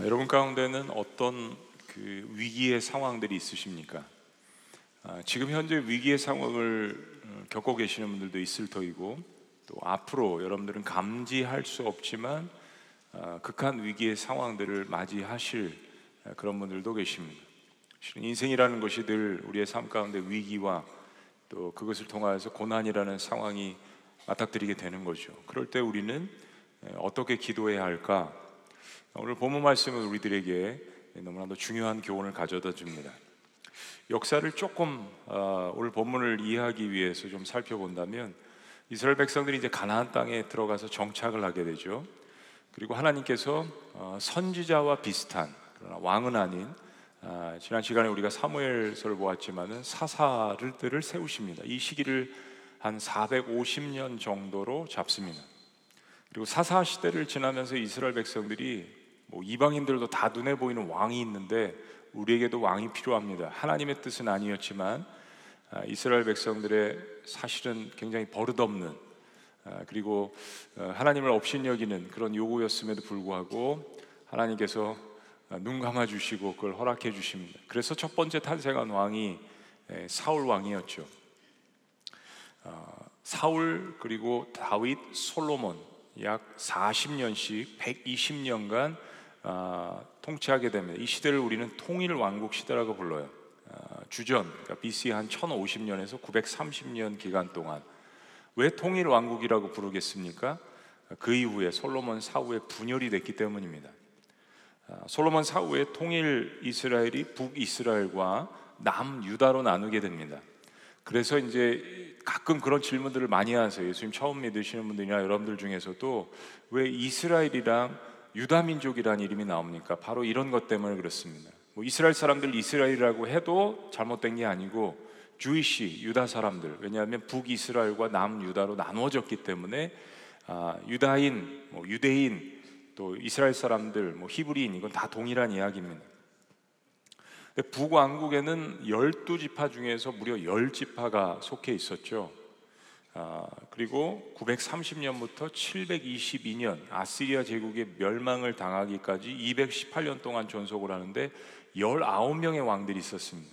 여러분 가운데는 어떤 그 위기의 상황들이 있으십니까? 지금 현재 위기의 상황을 겪고 계시는 분들도 있을 터이고, 또 앞으로 여러분들은 감지할 수 없지만 극한 위기의 상황들을 맞이하실 그런 분들도 계십니다. 실은 인생이라는 것이 늘 우리의 삶 가운데 위기와 또 그것을 통하여서 고난이라는 상황이 맞닥뜨리게 되는 거죠. 그럴 때 우리는 어떻게 기도해야 할까? 오늘 본문 말씀은 우리들에게 너무나도 중요한 교훈을 가져다 줍니다. 역사를 조금 오늘 본문을 이해하기 위해서 좀 살펴본다면, 이스라엘 백성들이 이제 가나안 땅에 들어가서 정착을 하게 되죠. 그리고 하나님께서 선지자와 비슷한, 그러나 왕은 아닌, 지난 시간에 우리가 사무엘서를 보았지만은 사사들을 세우십니다. 이 시기를 한 450년 정도로 잡습니다. 그리고 사사 시대를 지나면서 이스라엘 백성들이 이방인들도 다 눈에 보이는 왕이 있는데 우리에게도 왕이 필요합니다. 하나님의 뜻은 아니었지만 이스라엘 백성들의 사실은 굉장히 버릇없는, 그리고 하나님을 업신여기는 그런 요구였음에도 불구하고 하나님께서 눈 감아 주시고 그걸 허락해 주십니다. 그래서 첫 번째 탄생한 왕이 사울 왕이었죠. 사울, 그리고 다윗, 솔로몬 약 40년씩 120년간 통치하게 됩니다. 이 시대를 우리는 통일왕국 시대라고 불러요. 주전, 그러니까 BC 한 1050년에서 930년 기간 동안. 왜 통일왕국이라고 부르겠습니까? 그 이후에 솔로몬 사후에 분열이 됐기 때문입니다. 솔로몬 사후에 통일 이스라엘이 북이스라엘과 남유다로 나누게 됩니다. 그래서 이제 가끔 그런 질문들을 많이 하세요. 예수님 처음 믿으시는 분들이나 여러분들 중에서도 왜 이스라엘이랑 유다 민족이라는 이름이 나옵니까? 바로 이런 것 때문에 그렇습니다. 이스라엘 사람들 이스라엘이라고 해도 잘못된 게 아니고 주이시, 유다 사람들, 왜냐하면 북이스라엘과 남유다로 나누어졌기 때문에 유다인, 유대인, 또 이스라엘 사람들, 히브리인, 이건 다 동일한 이야기입니다. 북왕국에는 12지파 중에서 무려 10지파가 속해 있었죠. 그리고 930년부터 722년 아시리아 제국의 멸망을 당하기까지 218년 동안 존속을 하는데 19명의 왕들이 있었습니다.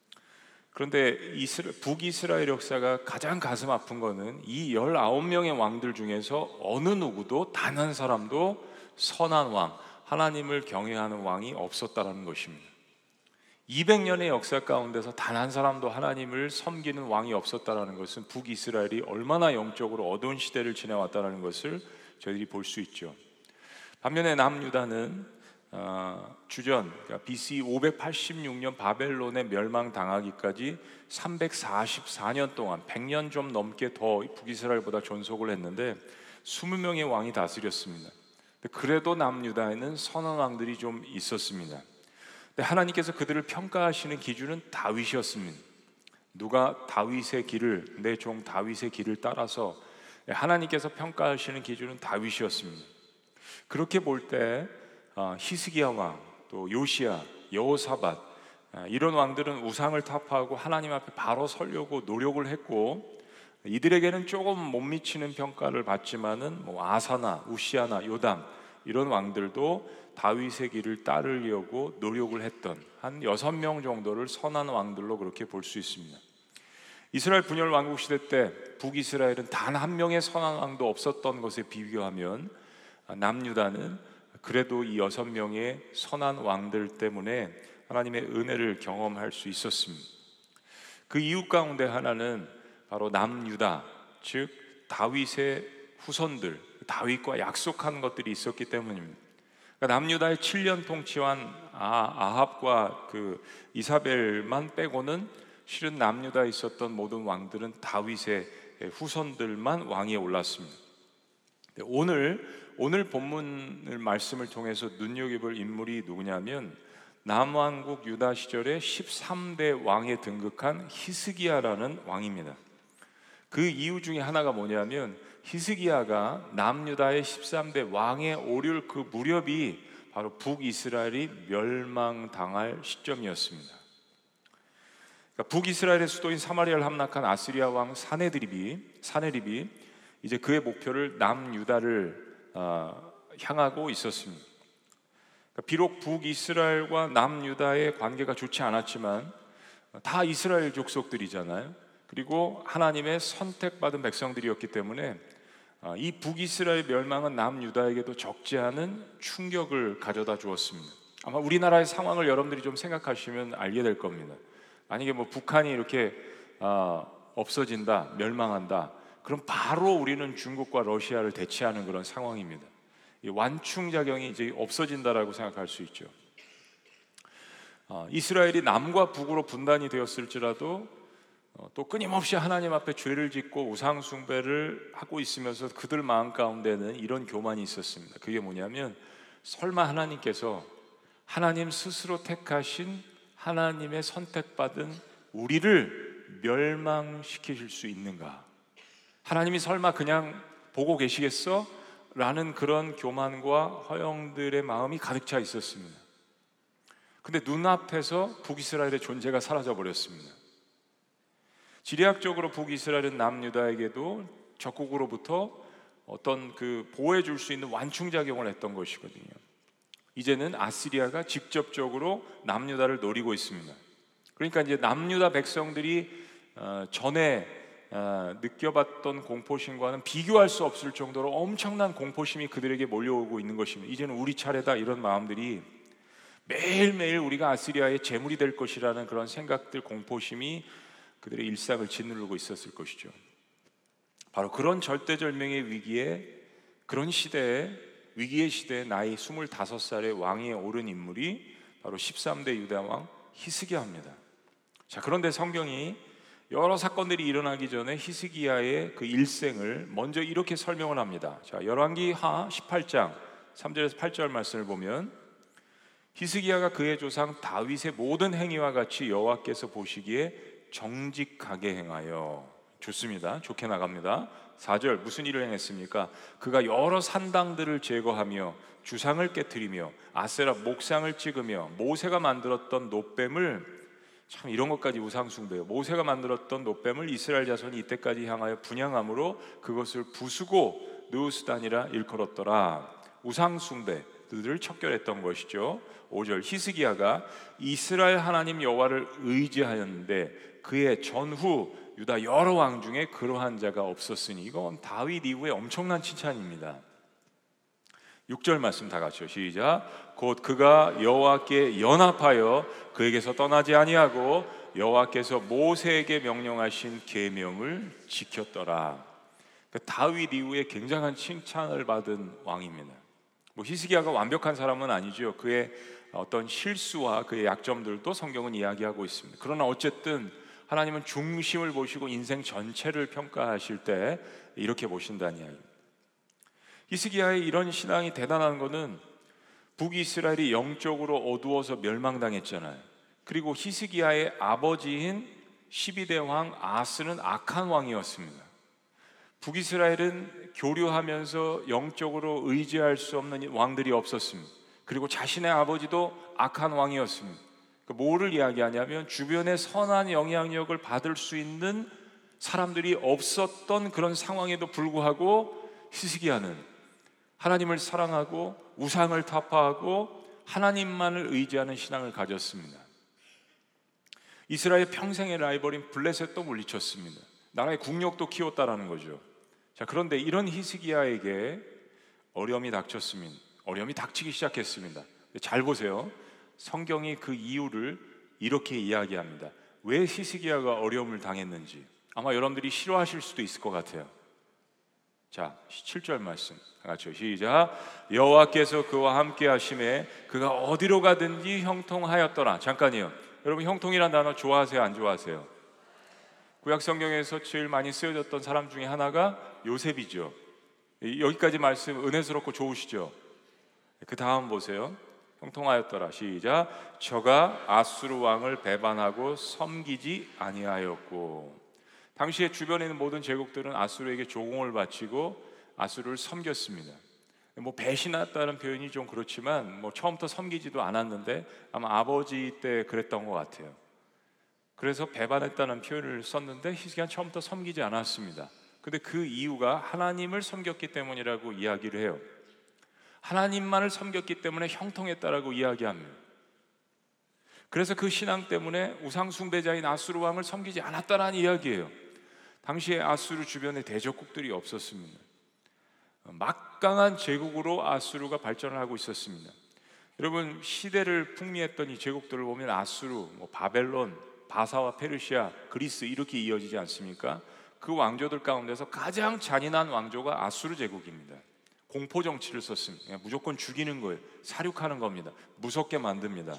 그런데 북이스라엘 역사가 가장 가슴 아픈 거는 이 19명의 왕들 중에서 어느 누구도 단 한 사람도 선한 왕, 하나님을 경외하는 왕이 없었다는 것입니다. 200년의 역사 가운데서 단 한 사람도 하나님을 섬기는 왕이 없었다는 것은 북이스라엘이 얼마나 영적으로 어두운 시대를 지내왔다는 것을 저희들이 볼 수 있죠. 반면에 남유다는 주전, 그러니까 BC 586년 바벨론에 멸망당하기까지 344년 동안 100년 좀 넘게 더 북이스라엘보다 존속을 했는데 20명의 왕이 다스렸습니다. 그래도 남유다에는 선한 왕들이 좀 있었습니다. 하나님께서 그들을 평가하시는 기준은 다윗이었습니다. 누가 다윗의 길을, 내 종 다윗의 길을 따라서, 하나님께서 평가하시는 기준은 다윗이었습니다. 그렇게 볼 때 히스기야 왕, 또 요시야, 여호사밧, 이런 왕들은 우상을 타파하고 하나님 앞에 바로 서려고 노력을 했고, 이들에게는 조금 못 미치는 평가를 받지만은 아사나, 우시아나, 요담, 이런 왕들도 다윗의 길을 따르려고 노력을 했던 한 6명 정도를 선한 왕들로 그렇게 볼 수 있습니다. 이스라엘 분열 왕국 시대 때 북이스라엘은 단 한 명의 선한 왕도 없었던 것에 비교하면 남유다는 그래도 이 6명의 선한 왕들 때문에 하나님의 은혜를 경험할 수 있었습니다. 그 이유 가운데 하나는 바로 남유다, 즉 다윗의 후손들, 다윗과 약속한 것들이 있었기 때문입니다. 그러니까 남유다의 7년 통치한 아합과 그 이사벨만 빼고는 실은 남유다에 있었던 모든 왕들은 다윗의 후손들만 왕위에 올랐습니다. 오늘 본문을 말씀을 통해서 눈여겨볼 인물이 누구냐면 남왕국 유다 시절에 13대 왕에 등극한 히스기야라는 왕입니다. 그 이유 중에 하나가 뭐냐면 히스기야가 남유다의 13대 왕에 오를 그 무렵이 바로 북이스라엘이 멸망당할 시점이었습니다. 그러니까 북이스라엘의 수도인 사마리아를 함락한 아시리아 왕 사네립이 이제 그의 목표를 남유다를 향하고 있었습니다. 비록 북이스라엘과 남유다의 관계가 좋지 않았지만 다 이스라엘 족속들이잖아요. 그리고 하나님의 선택받은 백성들이었기 때문에 이 북이스라엘 멸망은 남유다에게도 적지 않은 충격을 가져다 주었습니다. 아마 우리나라의 상황을 여러분들이 좀 생각하시면 알게 될 겁니다. 만약에 뭐 북한이 이렇게 없어진다, 멸망한다, 그럼 바로 우리는 중국과 러시아를 대치하는 그런 상황입니다. 이 완충작용이 이제 없어진다라고 생각할 수 있죠. 이스라엘이 남과 북으로 분단이 되었을지라도 또 끊임없이 하나님 앞에 죄를 짓고 우상 숭배를 하고 있으면서 그들 마음 가운데는 이런 교만이 있었습니다. 그게 뭐냐면, 설마 하나님께서 하나님 스스로 택하신 하나님의 선택받은 우리를 멸망시키실 수 있는가? 하나님이 설마 그냥 보고 계시겠어? 라는 그런 교만과 허영들의 마음이 가득 차 있었습니다. 근데 눈앞에서 북이스라엘의 존재가 사라져 버렸습니다. 지리학적으로 북이스라엘은 남유다에게도 적국으로부터 어떤 그 보호해 줄 수 있는 완충작용을 했던 것이거든요. 이제는 아시리아가 직접적으로 남유다를 노리고 있습니다. 그러니까 이제 남유다 백성들이 전에 느껴봤던 공포심과는 비교할 수 없을 정도로 엄청난 공포심이 그들에게 몰려오고 있는 것입니다. 이제는 우리 차례다, 이런 마음들이 매일매일 우리가 아시리아의 제물이 될 것이라는 그런 생각들, 공포심이 그들의 일상을 짓누르고 있었을 것이죠. 바로 그런 절대절명의 위기에, 그런 시대에, 위기의 시대에 나이 25살의 왕위에 오른 인물이 바로 13대 유다 왕 히스기야입니다. 자, 그런데 성경이 여러 사건들이 일어나기 전에 히스기야의 그 일생을 먼저 이렇게 설명을 합니다. 자, 열왕기하 18장 3절에서 8절 말씀을 보면, 히스기야가 그의 조상 다윗의 모든 행위와 같이 여호와께서 보시기에 정직하게 행하여. 좋습니다. 좋게 나갑니다. 4절, 무슨 일을 행했습니까? 그가 여러 산당들을 제거하며 주상을 깨뜨리며 아세라 목상을 찍으며 모세가 만들었던 놋뱀을, 참 이런 것까지 우상숭배예요. 모세가 만들었던 놋뱀을 이스라엘 자손이 이때까지 향하여 분향함으로 그것을 부수고 느우스단이라 일컬었더라. 우상숭배들을 척결했던 것이죠. 5절, 히스기야가 이스라엘 하나님 여호와를 의지하였는데 그의 전후 유다 여러 왕 중에 그러한 자가 없었으니. 이건 다윗 이후에 엄청난 칭찬입니다. 6절 말씀 다 같이요. 시작. 곧 그가 여호와께 연합하여 그에게서 떠나지 아니하고 여호와께서 모세에게 명령하신 계명을 지켰더라. 그러니까 다윗 이후에 굉장한 칭찬을 받은 왕입니다. 뭐 히스기야가 완벽한 사람은 아니죠. 그의 어떤 실수와 그의 약점들도 성경은 이야기하고 있습니다. 그러나 어쨌든 하나님은 중심을 보시고 인생 전체를 평가하실 때 이렇게 보신다는 이야기입니다. 히스기야의 이런 신앙이 대단한 것은 북이스라엘이 영적으로 어두워서 멸망당했잖아요. 그리고 히스기야의 아버지인 12대 왕 아스는 악한 왕이었습니다. 북이스라엘은 교류하면서 영적으로 의지할 수 없는 왕들이 없었습니다. 그리고 자신의 아버지도 악한 왕이었습니다. 뭐를 이야기하냐면 주변에 선한 영향력을 받을 수 있는 사람들이 없었던 그런 상황에도 불구하고 히스기야는 하나님을 사랑하고 우상을 타파하고 하나님만을 의지하는 신앙을 가졌습니다. 이스라엘 평생의 라이벌인 블레셋도 물리쳤습니다. 나라의 국력도 키웠다라는 거죠. 자, 그런데 이런 히스기야에게 어려움이 닥쳤습니다. 어려움이 닥치기 시작했습니다. 잘 보세요. 성경이 그 이유를 이렇게 이야기합니다. 왜 히스기야가 어려움을 당했는지. 아마 여러분들이 싫어하실 수도 있을 것 같아요. 자, 7절 말씀 같이 시작. 여호와께서 그와 함께 하심에 그가 어디로 가든지 형통하였더라. 잠깐이요. 여러분, 형통이란 단어 좋아하세요, 안 좋아하세요? 구약 성경에서 제일 많이 쓰여졌던 사람 중에 하나가 요셉이죠. 여기까지 말씀 은혜스럽고 좋으시죠? 그 다음 보세요. 형통하였더라. 시작. 저가 아수르 왕을 배반하고 섬기지 아니하였고. 당시에 주변에 있는 모든 제국들은 아수르에게 조공을 바치고 아수르를 섬겼습니다. 뭐 배신했다는 표현이 좀 그렇지만 뭐 처음부터 섬기지도 않았는데 아마 아버지 때 그랬던 것 같아요. 그래서 배반했다는 표현을 썼는데 히스기야는 처음부터 섬기지 않았습니다. 근데 그 이유가 하나님을 섬겼기 때문이라고 이야기를 해요. 하나님만을 섬겼기 때문에 형통했다라고 이야기합니다. 그래서 그 신앙 때문에 우상 숭배자인 아수르 왕을 섬기지 않았다라는 이야기예요. 당시에 아수르 주변에 대적국들이 없었습니다. 막강한 제국으로 아수르가 발전을 하고 있었습니다. 여러분, 시대를 풍미했던 이 제국들을 보면 아수르, 바벨론, 바사와 페르시아, 그리스 이렇게 이어지지 않습니까? 그 왕조들 가운데서 가장 잔인한 왕조가 아수르 제국입니다. 공포 정치를 썼습니다. 그냥 무조건 죽이는 거예요. 살육하는 겁니다. 무섭게 만듭니다.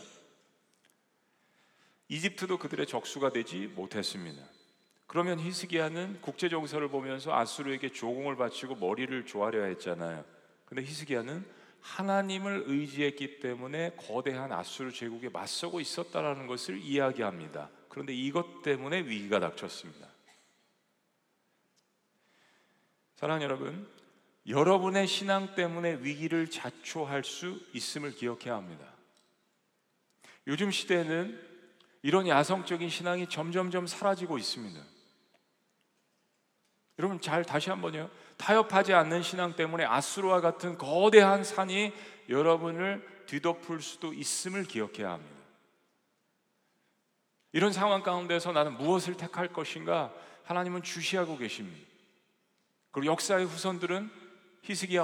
이집트도 그들의 적수가 되지 못했습니다. 그러면 히스기야는 국제 정세를 보면서 아수르에게 조공을 바치고 머리를 조아려야 했잖아요. 근데 히스기야는 하나님을 의지했기 때문에 거대한 아수르 제국에 맞서고 있었다라는 것을 이야기합니다. 그런데 이것 때문에 위기가 닥쳤습니다. 사랑하는 여러분, 여러분의 신앙 때문에 위기를 자초할 수 있음을 기억해야 합니다. 요즘 시대에는 이런 야성적인 신앙이 점점점 사라지고 있습니다. 여러분, 다시 한번요. 타협하지 않는 신앙 때문에 아수르와 같은 거대한 산이 여러분을 뒤덮을 수도 있음을 기억해야 합니다. 이런 상황 가운데서 나는 무엇을 택할 것인가? 하나님은 주시하고 계십니다. 그리고 역사의 후손들은 히스기야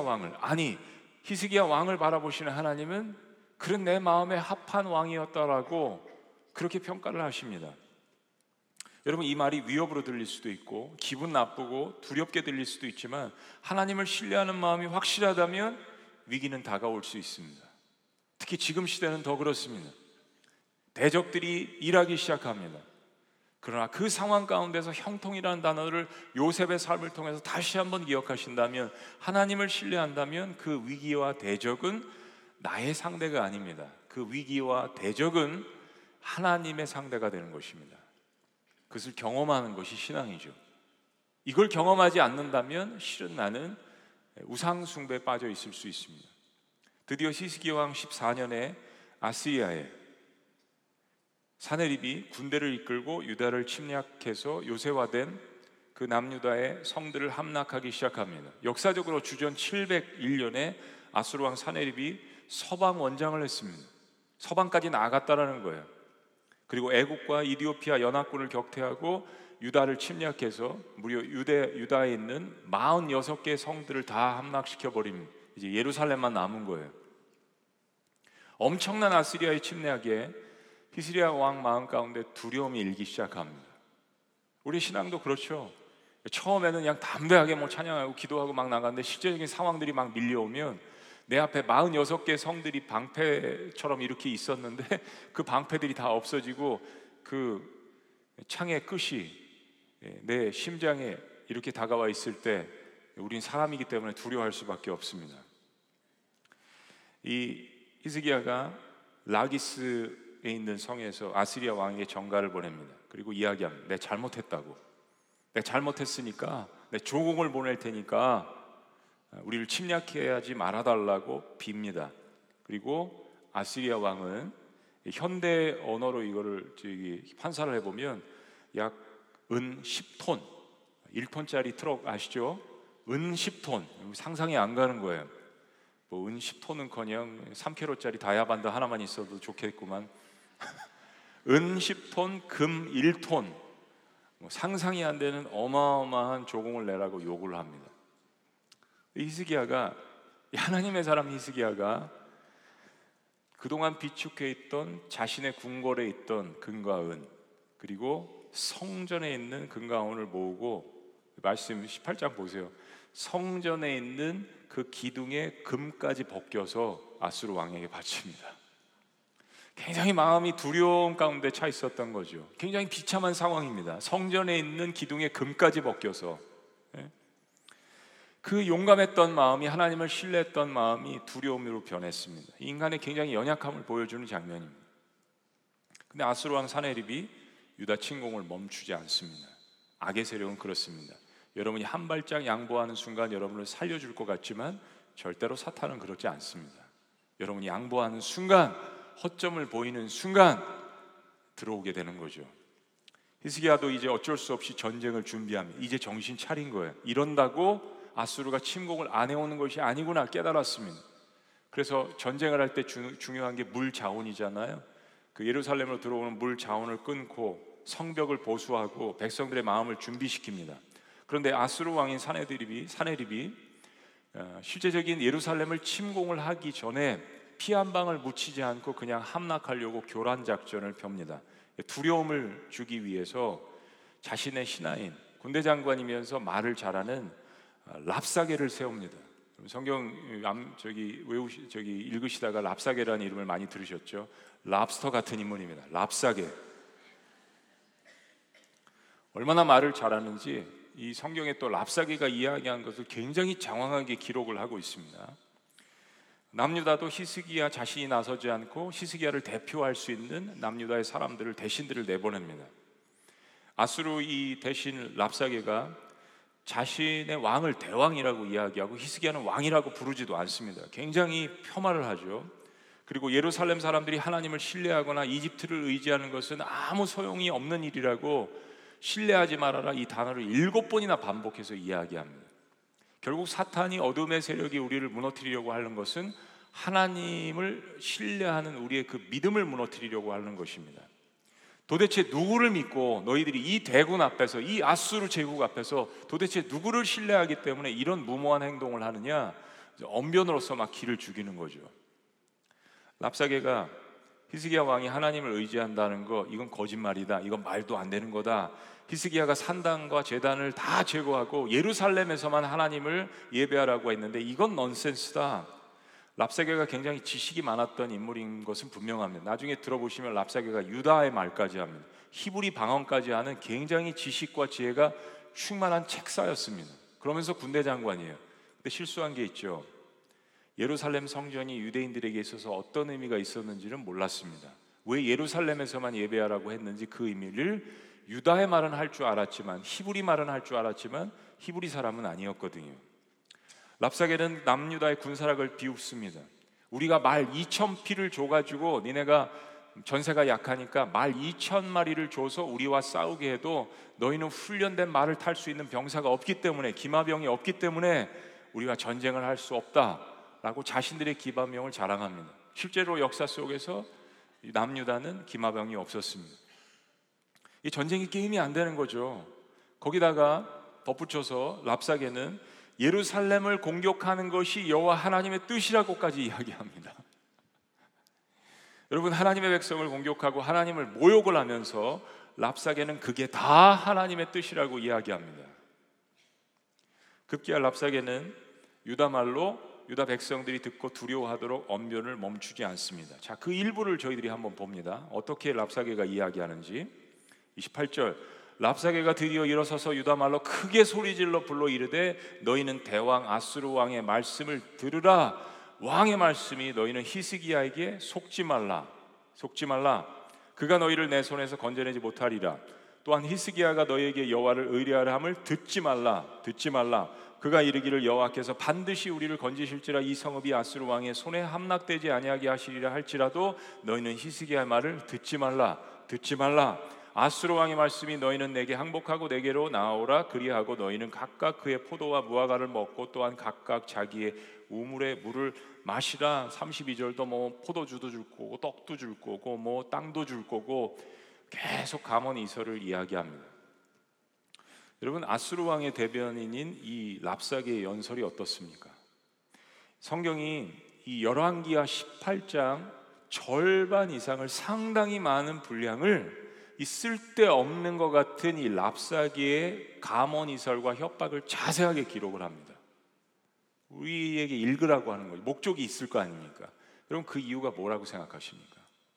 왕을 바라보시는 하나님은 그런 내 마음에 합한 왕이었다라고 그렇게 평가를 하십니다. 여러분, 이 말이 위협으로 들릴 수도 있고 기분 나쁘고 두렵게 들릴 수도 있지만 하나님을 신뢰하는 마음이 확실하다면 위기는 다가올 수 있습니다. 특히 지금 시대는 더 그렇습니다. 대적들이 일하기 시작합니다. 그러나 그 상황 가운데서 형통이라는 단어를 요셉의 삶을 통해서 다시 한번 기억하신다면, 하나님을 신뢰한다면 그 위기와 대적은 나의 상대가 아닙니다. 그 위기와 대적은 하나님의 상대가 되는 것입니다. 그것을 경험하는 것이 신앙이죠. 이걸 경험하지 않는다면 실은 나는 우상 숭배에 빠져 있을 수 있습니다. 드디어 히스기야 왕 14년에 아시리아에 사네립이 군대를 이끌고 유다를 침략해서 요새화된 그 남유다의 성들을 함락하기 시작합니다. 역사적으로 주전 701년에 아수르 왕 사네립이 서방 원장을 했습니다. 서방까지 나아갔다라는 거예요. 그리고 애국과 이디오피아 연합군을 격퇴하고 유다를 침략해서 무려 유다에 있는 46개의 성들을 다 함락시켜버립니다. 이제 예루살렘만 남은 거예요. 엄청난 아시리아의 침략에 히스기야 왕 마음 가운데 두려움이 일기 시작합니다. 우리 신앙도 그렇죠. 처음에는 그냥 담대하게 찬양하고 기도하고 막 나가는데 실제적인 상황들이 막 밀려오면 내 앞에 46개 성들이 방패처럼 이렇게 있었는데 그 방패들이 다 없어지고 그 창의 끝이 내 심장에 이렇게 다가와 있을 때 우린 사람이기 때문에 두려워할 수밖에 없습니다. 이 히스기야가 라기스에 있는 성에서 아시리아 왕에게 전가를 보냅니다. 그리고 이야기합니다. 내가 잘못했다고. 내가 잘못했으니까 내 조공을 보낼 테니까 우리를 침략해야지 말아달라고 빕니다. 그리고 아시리아 왕은 현대 언어로 이거를 환산을 해보면 약 은 10톤, 1톤짜리 트럭 아시죠? 은 10톤, 상상이 안 가는 거예요. 은 10톤은커녕 3kg짜리 다이아반드 하나만 있어도 좋겠구만. 은 10톤, 금 1톤, 상상이 안 되는 어마어마한 조공을 내라고 요구를 합니다. 히스기야가, 하나님의 사람 히스기야가 그동안 비축해 있던 자신의 궁궐에 있던 금과 은, 그리고 성전에 있는 금과 은을 모으고, 말씀 18장 보세요. 성전에 있는 그 기둥에 금까지 벗겨서 아수르 왕에게 바칩니다. 굉장히 마음이 두려움 가운데 차 있었던 거죠. 굉장히 비참한 상황입니다. 성전에 있는 기둥에 금까지 벗겨서. 그 용감했던 마음이, 하나님을 신뢰했던 마음이 두려움으로 변했습니다. 인간의 굉장히 연약함을 보여주는 장면입니다. 근데 아수르 왕 사네립이 유다 침공을 멈추지 않습니다. 악의 세력은 그렇습니다. 여러분이 한 발짝 양보하는 순간 여러분을 살려줄 것 같지만 절대로 사탄은 그렇지 않습니다. 여러분이 양보하는 순간, 허점을 보이는 순간 들어오게 되는 거죠. 히스기야도 이제 어쩔 수 없이 전쟁을 준비합니다. 이제 정신 차린 거예요. 이런다고 아수르가 침공을 안 해오는 것이 아니구나 깨달았습니다. 그래서 전쟁을 할 때 중요한 게 물 자원이잖아요. 그 예루살렘으로 들어오는 물 자원을 끊고 성벽을 보수하고 백성들의 마음을 준비시킵니다. 그런데 아수르 왕인 사네립이 실제적인 예루살렘을 침공을 하기 전에 피 한 방울 묻히지 않고 그냥 함락하려고 교란 작전을 펴니다. 두려움을 주기 위해서 자신의 신하인 군대 장관이면서 말을 잘하는 랍사게를 세웁니다. 성경 읽으시다가 랍사게라는 이름을 많이 들으셨죠? 랍스터 같은 인물입니다. 랍사게. 얼마나 말을 잘하는지 이 성경에 또 랍사게가 이야기한 것을 굉장히 장황하게 기록을 하고 있습니다. 남유다도 히스기야 자신이 나서지 않고 히스기야를 대표할 수 있는 남유다의 사람들을 대신들을 내보냅니다. 아수르 이 대신 랍사게가 자신의 왕을 대왕이라고 이야기하고 히스기야는 왕이라고 부르지도 않습니다. 굉장히 폄하를 하죠. 그리고 예루살렘 사람들이 하나님을 신뢰하거나 이집트를 의지하는 것은 아무 소용이 없는 일이라고 신뢰하지 말아라 이 단어를 7번이나 반복해서 이야기합니다. 결국 사탄이 어둠의 세력이 우리를 무너뜨리려고 하는 것은 하나님을 신뢰하는 우리의 그 믿음을 무너뜨리려고 하는 것입니다. 도대체 누구를 믿고 너희들이 이 대군 앞에서 이 아수르 제국 앞에서 도대체 누구를 신뢰하기 때문에 이런 무모한 행동을 하느냐, 언변으로서 막 기를 죽이는 거죠. 랍사게가 히스기야 왕이 하나님을 의지한다는 거 이건 거짓말이다, 이건 말도 안 되는 거다, 히스기야가 산당과 제단을 다 제거하고 예루살렘에서만 하나님을 예배하라고 했는데 이건 넌센스다. 랍사게가 굉장히 지식이 많았던 인물인 것은 분명합니다. 나중에 들어보시면 랍사게가 유다의 말까지 합니다. 히브리 방언까지 하는 굉장히 지식과 지혜가 충만한 책사였습니다. 그러면서 군대 장관이에요. 근데 실수한 게 있죠. 예루살렘 성전이 유대인들에게 있어서 어떤 의미가 있었는지는 몰랐습니다. 왜 예루살렘에서만 예배하라고 했는지 그 의미를 유다의 말은 할 줄 알았지만, 히브리 말은 할 줄 알았지만 히브리 사람은 아니었거든요. 랍사게는 남유다의 군사력을 비웃습니다. 우리가 말 2,000피를 줘가지고 니네가 전세가 약하니까 말 2,000마리를 줘서 우리와 싸우게 해도 너희는 훈련된 말을 탈 수 있는 병사가 없기 때문에, 기마병이 없기 때문에 우리가 전쟁을 할 수 없다라고 자신들의 기마병을 자랑합니다. 실제로 역사 속에서 남유다는 기마병이 없었습니다. 이 전쟁이 게임이 안 되는 거죠. 거기다가 덧붙여서 랍사게는 예루살렘을 공격하는 것이 여호와 하나님의 뜻이라고까지 이야기합니다. 여러분, 하나님의 백성을 공격하고 하나님을 모욕을 하면서 랍사게는 그게 다 하나님의 뜻이라고 이야기합니다. 급기야 랍사게는 유다 말로 유다 백성들이 듣고 두려워하도록 언변을 멈추지 않습니다. 자, 그 일부를 저희들이 한번 봅니다. 어떻게 랍사게가 이야기하는지. 28절, 랍사게가 드디어 일어서서 유다 말로 크게 소리질러 불러 이르되 너희는 대왕 아수르 왕의 말씀을 들으라. 왕의 말씀이 너희는 히스기야에게 속지 말라. 그가 너희를 내 손에서 건져내지 못하리라. 또한 히스기야가 너희에게 여호와를 의뢰하라 함을 듣지 말라. 그가 이르기를 여호와께서 반드시 우리를 건지실지라 이 성읍이 아수르 왕의 손에 함락되지 아니하게 하시리라 할지라도 너희는 히스기야의 말을 듣지 말라. 아수르 왕의 말씀이 너희는 내게 항복하고 내게로 나오라. 그리하고 너희는 각각 그의 포도와 무화과를 먹고 또한 각각 자기의 우물의 물을 마시라. 32절도 뭐 포도주도 줄 거고 떡도 줄 거고 뭐 땅도 줄 거고 계속 감언 이설을 이야기합니다. 여러분, 아수르 왕의 대변인인 이 랍사게의 연설이 어떻습니까? 성경이 이 열왕기하 18장 절반 이상을, 상당히 많은 분량을 이 쓸데없는 것 같은 이 랍사게의 감언이설과 협박을 자세하게 기록을 합니다. 우리에게 읽으라고 하는 거죠. 목적이 있을 거 아닙니까? 여러분, 그 이유가 뭐라고 생각하십니까?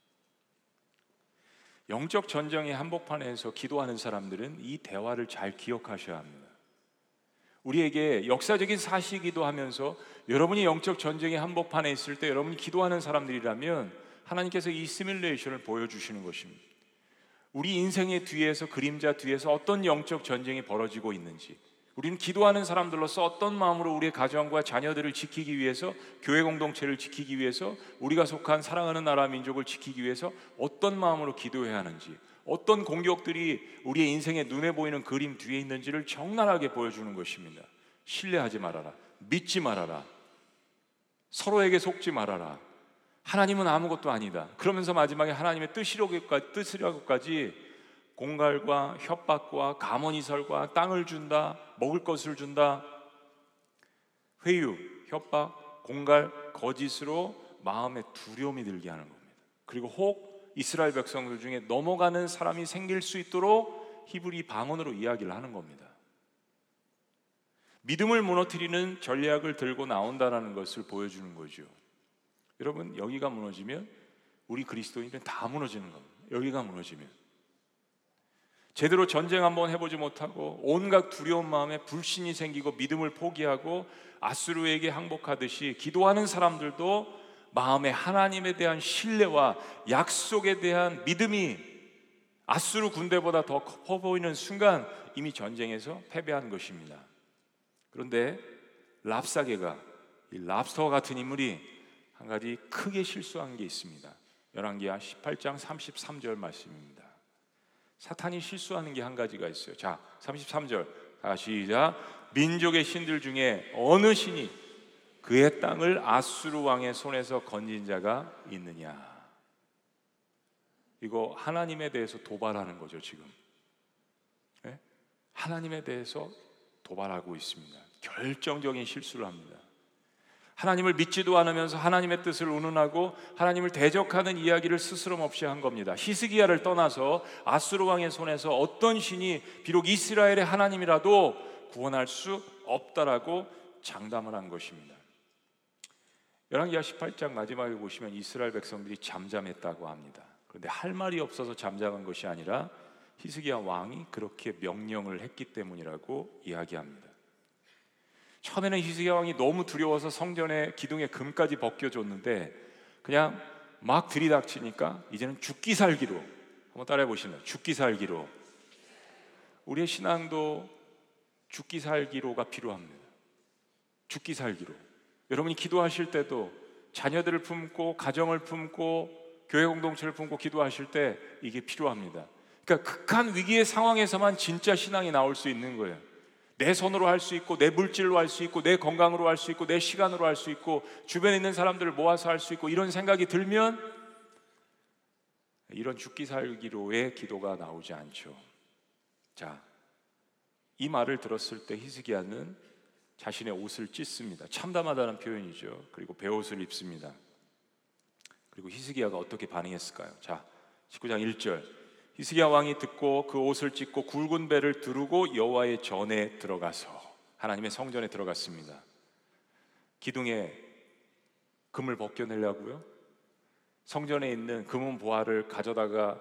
영적 전쟁의 한복판에서 기도하는 사람들은 이 대화를 잘 기억하셔야 합니다. 우리에게 역사적인 사실이기도 하면서 여러분이 영적 전쟁의 한복판에 있을 때 여러분이 기도하는 사람들이라면 하나님께서 이 시뮬레이션을 보여주시는 것입니다. 우리 인생의 뒤에서, 그림자 뒤에서 어떤 영적 전쟁이 벌어지고 있는지, 우리는 기도하는 사람들로서 어떤 마음으로 우리의 가정과 자녀들을 지키기 위해서, 교회 공동체를 지키기 위해서, 우리가 속한 사랑하는 나라 민족을 지키기 위해서 어떤 마음으로 기도해야 하는지, 어떤 공격들이 우리의 인생의 눈에 보이는 그림 뒤에 있는지를 적나라하게 보여주는 것입니다. 신뢰하지 말아라, 믿지 말아라. 서로에게 속지 말아라. 하나님은 아무것도 아니다. 그러면서 마지막에 하나님의 뜻이라고까지 공갈과 협박과 가문이설과 땅을 준다, 먹을 것을 준다, 회유, 협박, 공갈, 거짓으로 마음에 두려움이 들게 하는 겁니다. 그리고 혹 이스라엘 백성들 중에 넘어가는 사람이 생길 수 있도록 히브리 방언으로 이야기를 하는 겁니다. 믿음을 무너뜨리는 전략을 들고 나온다는 것을 보여주는 거죠. 여러분, 여기가 무너지면 우리 그리스도인은 다 무너지는 겁니다. 여기가 무너지면 제대로 전쟁 한번 해보지 못하고 온갖 두려운 마음에 불신이 생기고 믿음을 포기하고 아수르에게 항복하듯이 기도하는 사람들도 마음에 하나님에 대한 신뢰와 약속에 대한 믿음이 아수르 군대보다 더 커 보이는 순간 이미 전쟁에서 패배한 것입니다. 그런데 랍사게가, 이 랍스터와 같은 인물이 한 가지 크게 실수한 게 있습니다. 열왕기하 18장 33절 말씀입니다. 사탄이 실수하는 게 한 가지가 있어요. 자, 33절 다 같이 시작. 민족의 신들 중에 어느 신이 그의 땅을 아수르 왕의 손에서 건진 자가 있느냐. 이거 하나님에 대해서 도발하는 거죠. 지금 하나님에 대해서 도발하고 있습니다. 결정적인 실수를 합니다. 하나님을 믿지도 않으면서 하나님의 뜻을 운운하고 하나님을 대적하는 이야기를 스스럼 없이 한 겁니다. 히스기야를 떠나서 아수르 왕의 손에서 어떤 신이 비록 이스라엘의 하나님이라도 구원할 수 없다라고 장담을 한 것입니다. 열왕기하 18장 마지막에 보시면 이스라엘 백성들이 잠잠했다고 합니다. 그런데 할 말이 없어서 잠잠한 것이 아니라 히스기야 왕이 그렇게 명령을 했기 때문이라고 이야기합니다. 처음에는 히스기야 왕이 너무 두려워서 성전의 기둥에 금까지 벗겨줬는데 그냥 막 들이닥치니까 이제는 죽기 살기로, 한번 따라해 보시면 죽기 살기로. 우리의 신앙도 죽기 살기로가 필요합니다. 죽기 살기로. 여러분이 기도하실 때도 자녀들을 품고 가정을 품고 교회 공동체를 품고 기도하실 때 이게 필요합니다. 그러니까 극한 위기의 상황에서만 진짜 신앙이 나올 수 있는 거예요. 내 손으로 할 수 있고 내 물질로 할 수 있고 내 건강으로 할 수 있고 내 시간으로 할 수 있고 주변에 있는 사람들을 모아서 할 수 있고 이런 생각이 들면 이런 죽기 살기로의 기도가 나오지 않죠. 자, 이 말을 들었을 때 히스기야는 자신의 옷을 찢습니다. 참담하다는 표현이죠. 그리고 베옷을 입습니다. 그리고 히스기야가 어떻게 반응했을까요? 자, 19장 1절 히스기야 왕이 듣고 그 옷을 찢고 굵은 배를 두르고 여호와의 전에 들어가서 하나님의 성전에 들어갔습니다. 기둥에 금을 벗겨내려고요? 성전에 있는 금은 보화를 가져다가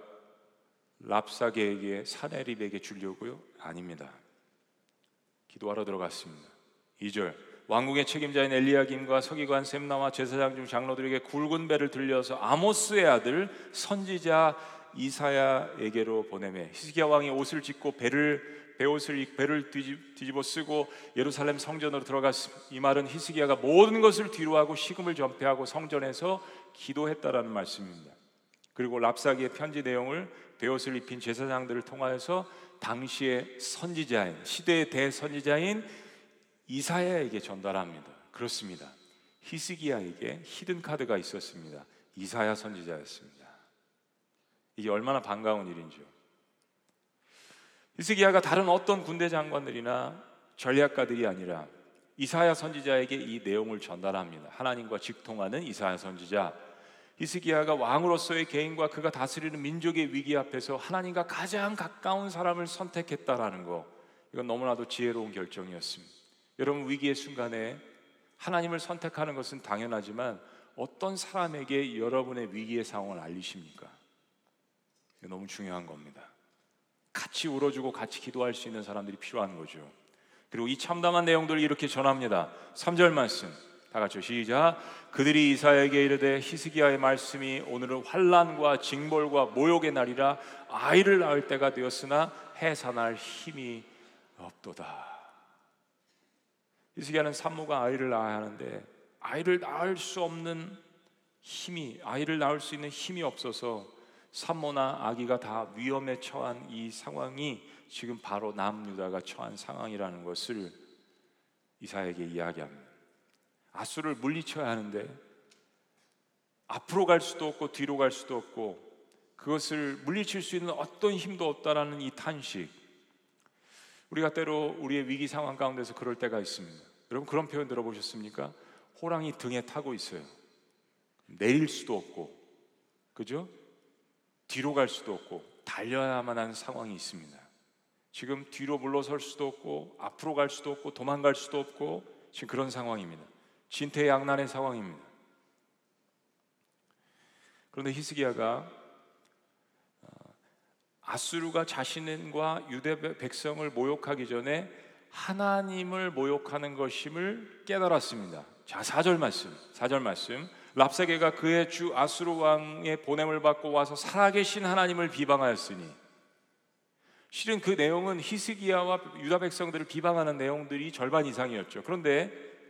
랍사게에게 사네립에게 주려고요? 아닙니다. 기도하러 들어갔습니다. 2절 왕궁의 책임자인 엘리야김과 서기관 셈나와 제사장 중 장로들에게 굵은 배를 들려서 아모스의 아들 선지자 이사야에게로 보내매 히스기야 왕이 옷을 찢고 배를 뒤집어 쓰고 예루살렘 성전으로 들어갔습니다. 이 말은 히스기야가 모든 것을 뒤로하고 식음을 전폐하고 성전에서 기도했다라는 말씀입니다. 그리고 랍사기의 편지 내용을 베옷을 입힌 제사장들을 통하여서 당시의 선지자인, 시대의 대선지자인 이사야에게 전달합니다. 그렇습니다. 히스기야에게 히든 카드가 있었습니다. 이사야 선지자였습니다. 이게 얼마나 반가운 일인지요. 히스기야가 다른 어떤 군대 장관들이나 전략가들이 아니라 이사야 선지자에게 이 내용을 전달합니다. 하나님과 직통하는 이사야 선지자. 히스기야가 왕으로서의 개인과 그가 다스리는 민족의 위기 앞에서 하나님과 가장 가까운 사람을 선택했다라는 거, 이건 너무나도 지혜로운 결정이었습니다. 여러분, 위기의 순간에 하나님을 선택하는 것은 당연하지만 어떤 사람에게 여러분의 위기의 상황을 알리십니까? 너무 중요한 겁니다. 같이 울어주고 같이 기도할 수 있는 사람들이 필요한 거죠. 그리고 이 참담한 내용들을 이렇게 전합니다. 3절 말씀 다 같이 시작. 그들이 이사야에게 이르되 히스기야의 말씀이 오늘은 환난과 징벌과 모욕의 날이라 아이를 낳을 때가 되었으나 해산할 힘이 없도다. 히스기야는 산모가 아이를 낳아야 하는데 아이를 낳을 수 없는 힘이, 아이를 낳을 수 있는 힘이 없어서 산모나 아기가 다 위험에 처한 이 상황이 지금 바로 남유다가 처한 상황이라는 것을 이사야에게 이야기합니다. 아수르를 물리쳐야 하는데 앞으로 갈 수도 없고 뒤로 갈 수도 없고 그것을 물리칠 수 있는 어떤 힘도 없다라는 이 탄식. 우리가 때로 우리의 위기 상황 가운데서 그럴 때가 있습니다. 여러분 그런 표현 들어보셨습니까? 호랑이 등에 타고 있어요. 내릴 수도 없고, 그죠? 뒤로 갈 수도 없고 달려야만 하는 상황이 있습니다. 지금 뒤로 물러설 수도 없고 앞으로 갈 수도 없고 도망갈 수도 없고 지금 그런 상황입니다. 진퇴양난의 상황입니다. 그런데 히스기야가 아수르가 자신과 유대 백성을 모욕하기 전에 하나님을 모욕하는 것임을 깨달았습니다. 자, 4절 말씀. 랍사게가 그의 주 아수르 왕의 보냄을 받고 와서 살아계신 하나님을 비방하였으니. 실은 그 내용은 히스기야와 유다 백성들을 비방하는 내용들이 절반 이상이었죠. 그런데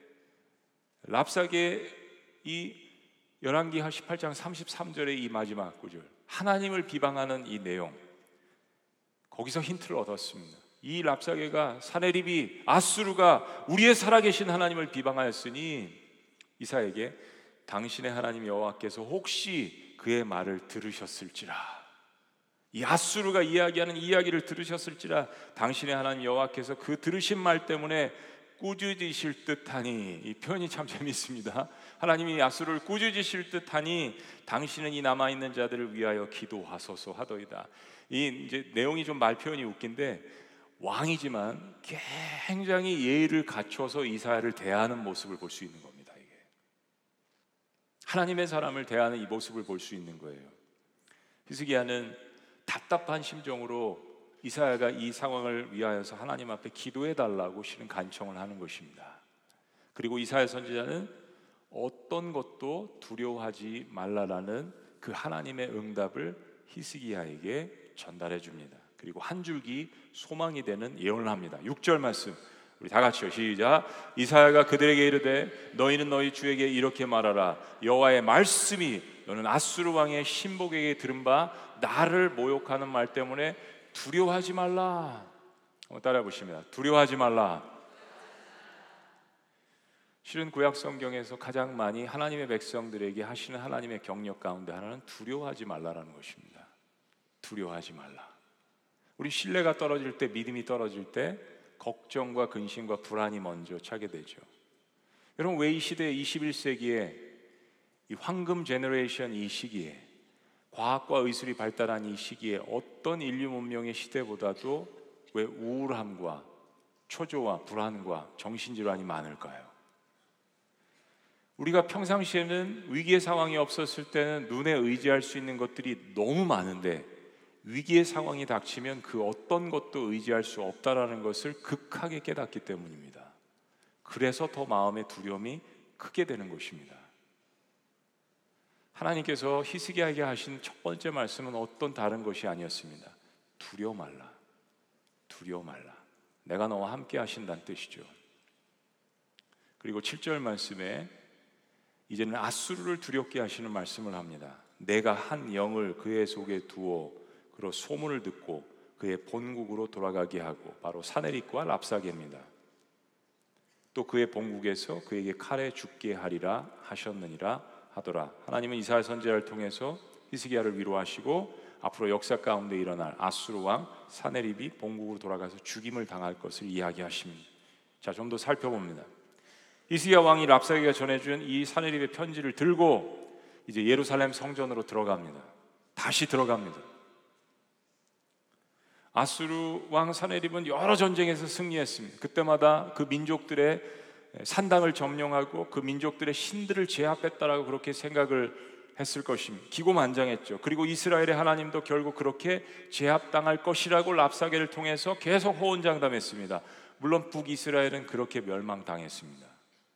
랍사게 이 열왕기하 18장 33절의 이 마지막 구절, 하나님을 비방하는 이 내용, 거기서 힌트를 얻었습니다. 이 랍사게가 사네립이 아수르가 우리의 살아계신 하나님을 비방하였으니 이사에게 당신의 하나님 여호와께서 혹시 그의 말을 들으셨을지라, 이 아수르가 이야기하는 이야기를 들으셨을지라, 당신의 하나님 여호와께서 그 들으신 말 때문에 꾸짖으실 듯하니, 이 표현이 참 재밌습니다. 하나님이 아수르를 꾸짖으실 듯하니 당신은 이 남아있는 자들을 위하여 기도하소서 하더이다. 이 이제 내용이 좀 말 표현이 웃긴데 왕이지만 굉장히 예의를 갖춰서 이사야를 대하는 모습을 볼 수 있는 겁니다. 이게 하나님의 사람을 대하는 이 모습을 볼 수 있는 거예요. 히스기야는 답답한 심정으로 이사야가 이 상황을 위하여서 하나님 앞에 기도해 달라고 실은 간청을 하는 것입니다. 그리고 이사야 선지자는 어떤 것도 두려워하지 말라라는 그 하나님의 응답을 히스기야에게 전달해 줍니다. 그리고 한 줄기 소망이 되는 예언을 합니다. 6절 말씀 우리 다 같이요, 시작. 이사야가 그들에게 이르되 너희는 너희 주에게 이렇게 말하라. 여호와의 말씀이 너는 아수르 왕의 신복에게 들은 바 나를 모욕하는 말 때문에 두려워하지 말라. 한번 따라해 보십니다. 두려워하지 말라. 실은 구약 성경에서 가장 많이 하나님의 백성들에게 하시는 하나님의 경력 가운데 하나는 두려워하지 말라라는 것입니다. 두려워하지 말라. 우리 신뢰가 떨어질 때, 믿음이 떨어질 때 걱정과 근심과 불안이 먼저 차게 되죠. 여러분, 왜 이 시대 21세기에 이 황금 제너레이션 이 시기에, 과학과 의술이 발달한 이 시기에 어떤 인류 문명의 시대보다도 왜 우울함과 초조와 불안과 정신질환이 많을까요? 우리가 평상시에는 위기의 상황이 없었을 때는 눈에 의지할 수 있는 것들이 너무 많은데 위기의 상황이 닥치면 그 어떤 것도 의지할 수 없다라는 것을 극하게 깨닫기 때문입니다. 그래서 더 마음의 두려움이 크게 되는 것입니다. 하나님께서 히스기야에게 하신 첫 번째 말씀은 어떤 다른 것이 아니었습니다. 두려워 말라. 두려워 말라. 내가 너와 함께 하신다는 뜻이죠. 그리고 7절 말씀에 이제는 아수르를 두렵게 하시는 말씀을 합니다. 내가 한 영을 그의 속에 두어 그로 소문을 듣고 그의 본국으로 돌아가게 하고, 바로 사네립과 랍사게입니다. 또 그의 본국에서 그에게 칼에 죽게 하리라 하셨느니라 하더라. 하나님은 이사야 선지자를 통해서 히스기야를 위로하시고 앞으로 역사 가운데 일어날 아수르 왕 사네립이 본국으로 돌아가서 죽임을 당할 것을 이야기하십니다. 자, 좀 더 살펴봅니다. 히스기야 왕이 랍사게가 전해준 이 사네립의 편지를 들고 이제 예루살렘 성전으로 들어갑니다. 다시 들어갑니다. 아수르 왕 사네립은 여러 전쟁에서 승리했습니다. 그때마다 그 민족들의 산당을 점령하고 그 민족들의 신들을 제압했다라고 그렇게 생각을 했을 것입니다. 기고만장했죠. 그리고 이스라엘의 하나님도 결국 그렇게 제압당할 것이라고 랍사게를 통해서 계속 호언장담했습니다. 물론 북이스라엘은 그렇게 멸망당했습니다.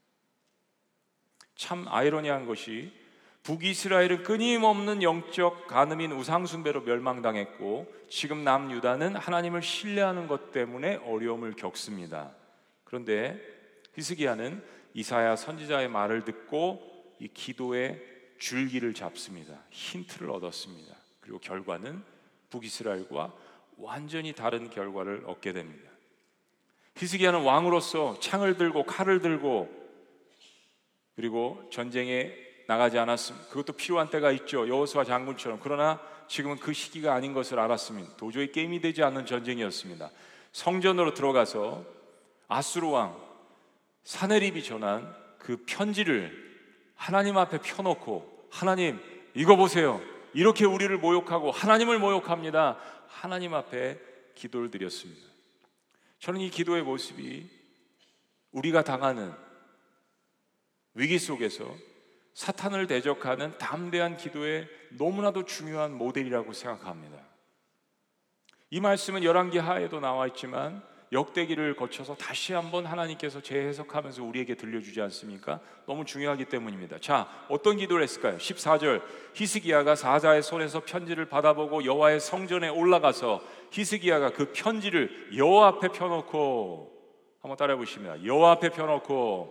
참 아이러니한 것이 북이스라엘은 끊임없는 영적 간음인 우상숭배로 멸망당했고 지금 남유다는 하나님을 신뢰하는 것 때문에 어려움을 겪습니다. 그런데 히스기야는 이사야 선지자의 말을 듣고 이 기도의 줄기를 잡습니다. 힌트를 얻었습니다. 그리고 결과는 북이스라엘과 완전히 다른 결과를 얻게 됩니다. 히스기야는 왕으로서 창을 들고 칼을 들고 그리고 전쟁에 나가지 않았으면 그것도 필요한 때가 있죠. 여호수아 장군처럼. 그러나 지금은 그 시기가 아닌 것을 알았으면 도저히 게임이 되지 않는 전쟁이었습니다. 성전으로 들어가서 아수르 왕 사네립이 전한 그 편지를 하나님 앞에 펴놓고, 하나님 이거 보세요, 이렇게 우리를 모욕하고 하나님을 모욕합니다, 하나님 앞에 기도를 드렸습니다. 저는 이 기도의 모습이 우리가 당하는 위기 속에서 사탄을 대적하는 담대한 기도의 너무나도 중요한 모델이라고 생각합니다. 이 말씀은 열왕기 하에도 나와 있지만 역대기를 거쳐서 다시 한번 하나님께서 재해석하면서 우리에게 들려주지 않습니까? 너무 중요하기 때문입니다. 자, 어떤 기도를 했을까요? 14절, 히스기야가 사자의 손에서 편지를 받아보고 여호와의 성전에 올라가서 히스기야가 그 편지를 여호와 앞에 펴놓고, 한번 따라해 보십니다. 여호와 앞에 펴놓고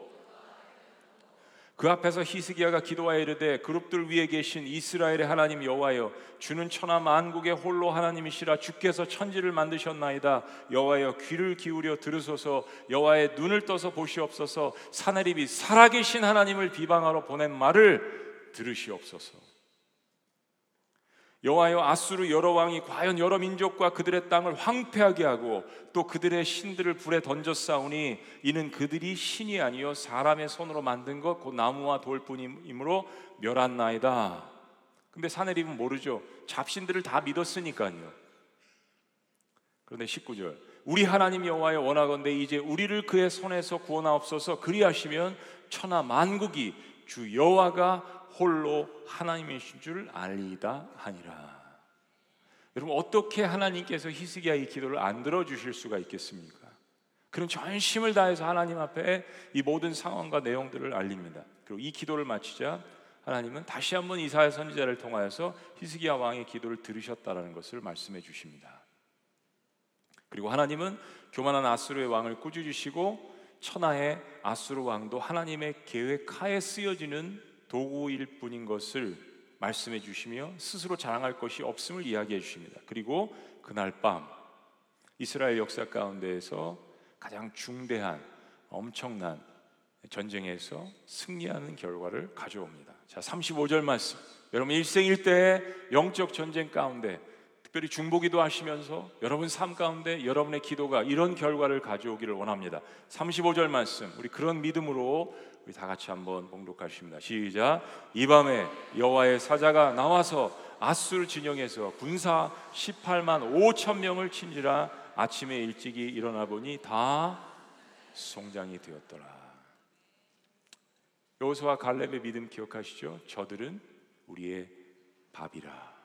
그 앞에서 히스기야가 기도하여 이르되, 그룹들 위에 계신 이스라엘의 하나님 여호와여, 주는 천하 만국의 홀로 하나님이시라. 주께서 천지를 만드셨나이다. 여호와여, 귀를 기울여 들으소서. 여호와의 눈을 떠서 보시옵소서. 사네립이 살아계신 하나님을 비방하러 보낸 말을 들으시옵소서. 여호와여, 아수르 여러 왕이 과연 여러 민족과 그들의 땅을 황폐하게 하고 또 그들의 신들을 불에 던졌사오니 이는 그들이 신이 아니요 사람의 손으로 만든 것 곧 나무와 돌뿐이므로 멸한나이다. 근데 사네립은 모르죠. 잡신들을 다 믿었으니까요. 그런데 19절, 우리 하나님 여호와여, 원하건대 이제 우리를 그의 손에서 구원하옵소서. 그리하시면 천하 만국이 주 여호와가 홀로 하나님이신 줄 알리이다 하니라. 여러분, 어떻게 하나님께서 히스기야의 기도를 안 들어주실 수가 있겠습니까? 그런 전심을 다해서 하나님 앞에 이 모든 상황과 내용들을 알립니다. 그리고 이 기도를 마치자 하나님은 다시 한번 이사야 선지자를 통하여서 히스기야 왕의 기도를 들으셨다라는 것을 말씀해 주십니다. 그리고 하나님은 교만한 아수르의 왕을 꾸짖으시고 천하의 아수르 왕도 하나님의 계획하에 쓰여지는 도구일 뿐인 것을 말씀해 주시며 스스로 자랑할 것이 없음을 이야기해 주십니다. 그리고 그날 밤 이스라엘 역사 가운데에서 가장 중대한 엄청난 전쟁에서 승리하는 결과를 가져옵니다. 자, 35절 말씀, 여러분 일생일대의 영적 전쟁 가운데 특별히 중보기도 하시면서 여러분 삶 가운데 여러분의 기도가 이런 결과를 가져오기를 원합니다. 35절 말씀, 우리 그런 믿음으로 우리 다 같이 한번 봉독하십니다. 시작. 이 밤에 여호와의 사자가 나와서 아수르 진영에서 군사 18만 5천 명을 친지라. 아침에 일찍이 일어나 보니 다 송장이 되었더라. 여호수아 갈렙의 믿음 기억하시죠? 저들은 우리의 밥이라.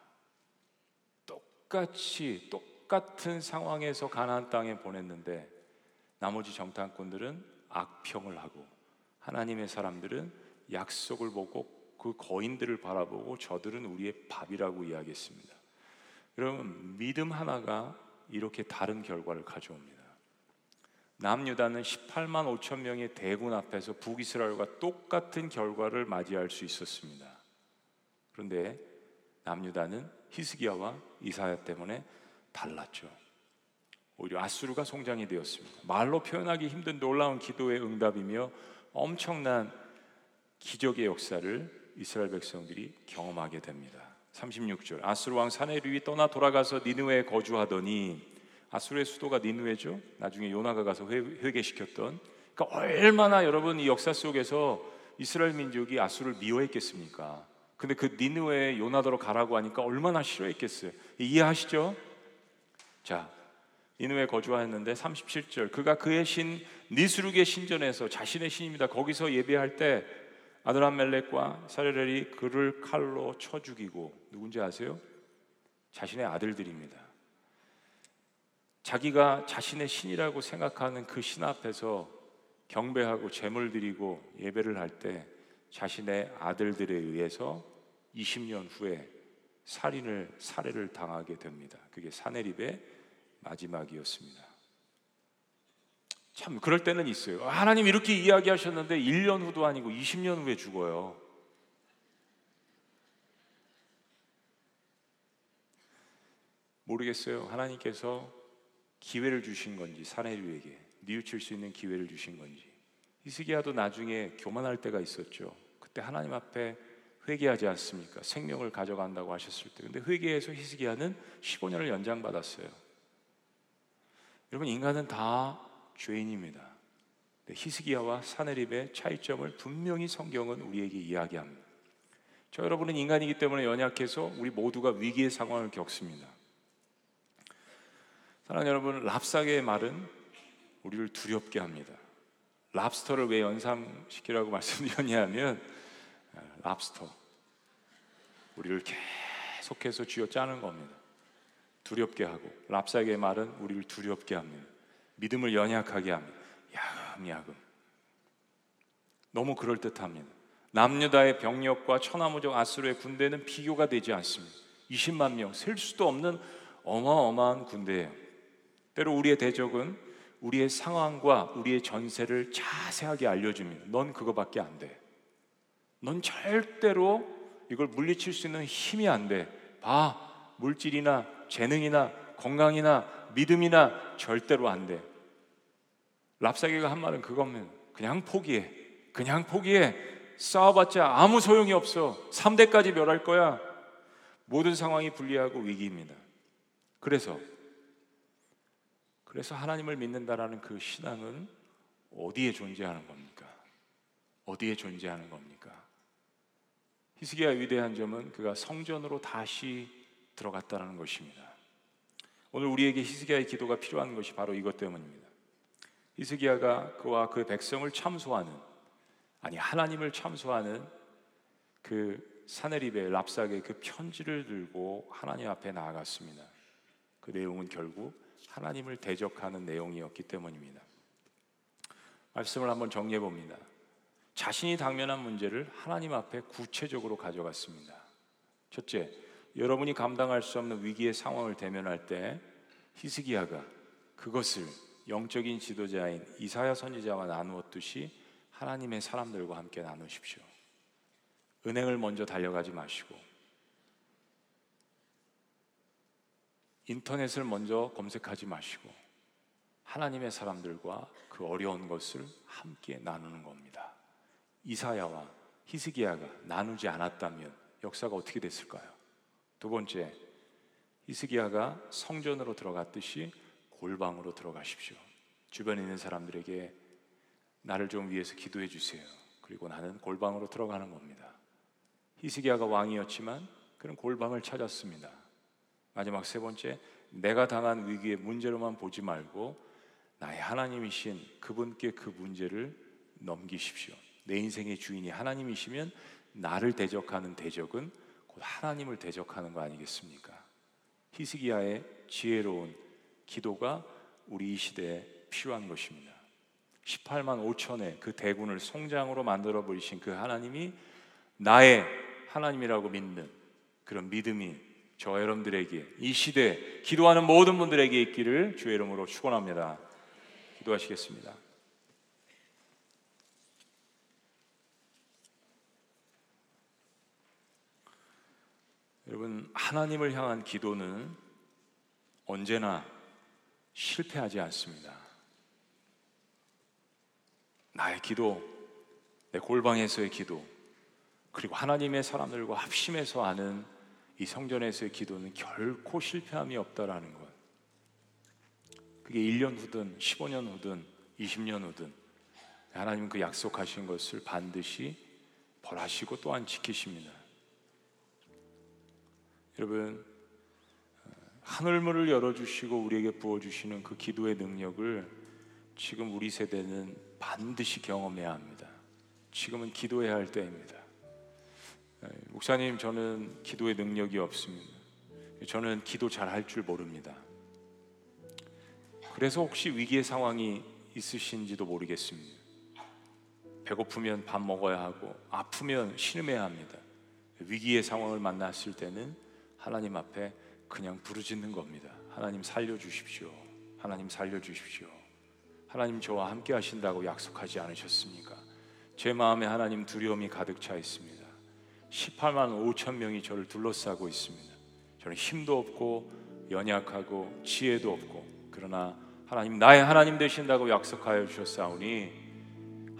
똑같은 상황에서 가나안 땅에 보냈는데 나머지 정탐꾼들은 악평을 하고 하나님의 사람들은 약속을 보고 그 거인들을 바라보고 저들은 우리의 밥이라고 이야기했습니다. 여러분, 믿음 하나가 이렇게 다른 결과를 가져옵니다. 남유다는 18만 5천 명의 대군 앞에서 북이스라엘과 똑같은 결과를 맞이할 수 있었습니다. 그런데 남유다는 히스기야와 이사야 때문에 달랐죠. 오히려 아수르가 송장이 되었습니다. 말로 표현하기 힘든 놀라운 기도의 응답이며 엄청난 기적의 역사를 이스라엘 백성들이 경험하게 됩니다. 36절, 아수르 왕 사네립이 떠나 돌아가서 니느웨에 거주하더니, 아수르의 수도가 니느웨죠. 나중에 요나가 가서 회개시켰던. 그러니까 얼마나 여러분 이 역사 속에서 이스라엘 민족이 아수르를 미워했겠습니까? 근데 그 니느웨에 요나더러 가라고 하니까 얼마나 싫어했겠어요. 이해하시죠? 자, 니느웨에 거주하였는데 37절, 그가 그의 신 니스룩의 신전에서, 자신의 신입니다, 거기서 예배할 때 아드람멜렉과 사레렐이 그를 칼로 쳐 죽이고, 누군지 아세요? 자신의 아들들입니다. 자기가 자신의 신이라고 생각하는 그 신 앞에서 경배하고 제물 드리고 예배를 할 때 자신의 아들들에 의해서 20년 후에 살해를 당하게 됩니다. 그게 사네립의 마지막이었습니다. 참 그럴 때는 있어요. 하나님 이렇게 이야기하셨는데 1년 후도 아니고 20년 후에 죽어요. 모르겠어요. 하나님께서 기회를 주신 건지, 사네립에게 뉘우칠 수 있는 기회를 주신 건지. 히스기야도 나중에 교만할 때가 있었죠. 그때 하나님 앞에 회개하지 않습니까? 생명을 가져간다고 하셨을 때. 근데 회개해서 히스기야는 15년을 연장받았어요. 여러분, 인간은 다 죄인입니다. 히스기야와 사네립의 차이점을 분명히 성경은 우리에게 이야기합니다. 저 여러분은 인간이기 때문에 연약해서 우리 모두가 위기의 상황을 겪습니다. 사랑하는 여러분, 랍사계의 말은 우리를 두렵게 합니다. 랍스터를 왜 연상시키라고 말씀드렸냐면, 랍스터, 우리를 계속해서 쥐어짜는 겁니다. 두렵게 하고, 랍사계의 말은 우리를 두렵게 합니다. 믿음을 연약하게 합니다. 야금야금. 너무 그럴듯합니다. 남유다의 병력과 천하무적 아수르의 군대는 비교가 되지 않습니다. 20만 명, 셀 수도 없는 어마어마한 군대예요. 때로 우리의 대적은 우리의 상황과 우리의 전세를 자세하게 알려줍니다. 넌 그거밖에 안 돼. 넌 절대로 이걸 물리칠 수 있는 힘이 안 돼. 봐, 물질이나 재능이나 건강이나 믿음이나 절대로 안 돼. 랍사계가 한 말은 그겁니다. 그냥 포기해. 그냥 포기해. 싸워봤자 아무 소용이 없어. 3대까지 멸할 거야. 모든 상황이 불리하고 위기입니다. 그래서 하나님을 믿는다라는 그 신앙은 어디에 존재하는 겁니까? 어디에 존재하는 겁니까? 히스기야의 위대한 점은 그가 성전으로 다시 들어갔다는 것입니다. 오늘 우리에게 히스기야의 기도가 필요한 것이 바로 이것 때문입니다. 히스기야가 그와 그의 백성을 참소하는, 아니 하나님을 참소하는 그 사네립의 랍삭의 그 편지를 들고 하나님 앞에 나아갔습니다. 그 내용은 결국 하나님을 대적하는 내용이었기 때문입니다. 말씀을 한번 정리해 봅니다. 자신이 당면한 문제를 하나님 앞에 구체적으로 가져갔습니다. 첫째, 여러분이 감당할 수 없는 위기의 상황을 대면할 때 히스기야가 그것을 영적인 지도자인 이사야 선지자와 나누었듯이 하나님의 사람들과 함께 나누십시오. 은행을 먼저 달려가지 마시고 인터넷을 먼저 검색하지 마시고 하나님의 사람들과 그 어려운 것을 함께 나누는 겁니다. 이사야와 히스기야가 나누지 않았다면 역사가 어떻게 됐을까요? 두 번째, 히스기야가 성전으로 들어갔듯이 골방으로 들어가십시오. 주변에 있는 사람들에게 나를 좀 위해서 기도해 주세요. 그리고 나는 골방으로 들어가는 겁니다. 히스기야가 왕이었지만 그는 골방을 찾았습니다. 마지막 세 번째, 내가 당한 위기의 문제로만 보지 말고 나의 하나님이신 그분께 그 문제를 넘기십시오. 내 인생의 주인이 하나님이시면 나를 대적하는 대적은 곧 하나님을 대적하는 거 아니겠습니까? 히스기야의 지혜로운 기도가 우리 이 시대에 필요한 것입니다. 18만 5천의 그 대군을 송장으로 만들어 버리신 그 하나님이 나의 하나님이라고 믿는 그런 믿음이 저 여러분들에게, 이 시대 기도하는 모든 분들에게 있기를 주의 이름으로 축원합니다. 기도하시겠습니다. 여러분, 하나님을 향한 기도는 언제나 실패하지 않습니다. 나의 기도, 내 골방에서의 기도, 그리고 하나님의 사람들과 합심해서 하는 이 성전에서의 기도는 결코 실패함이 없다라는 것. 그게 1년 후든 15년 후든 20년 후든 하나님은 그 약속하신 것을 반드시 벌하시고 또한 지키십니다. 여러분, 하늘문을 열어주시고 우리에게 부어주시는 그 기도의 능력을 지금 우리 세대는 반드시 경험해야 합니다. 지금은 기도해야 할 때입니다. 목사님, 저는 기도의 능력이 없습니다. 저는 기도 잘 할 줄 모릅니다. 그래서 혹시 위기의 상황이 있으신지도 모르겠습니다. 배고프면 밥 먹어야 하고 아프면 신음해야 합니다. 위기의 상황을 만났을 때는 하나님 앞에 그냥 부르짖는 겁니다. 하나님 살려주십시오. 하나님 살려주십시오. 하나님 저와 함께 하신다고 약속하지 않으셨습니까? 제 마음에 하나님 두려움이 가득 차 있습니다. 18만 5천 명이 저를 둘러싸고 있습니다. 저는 힘도 없고 연약하고 지혜도 없고, 그러나 하나님 나의 하나님 되신다고 약속하여 주셨사오니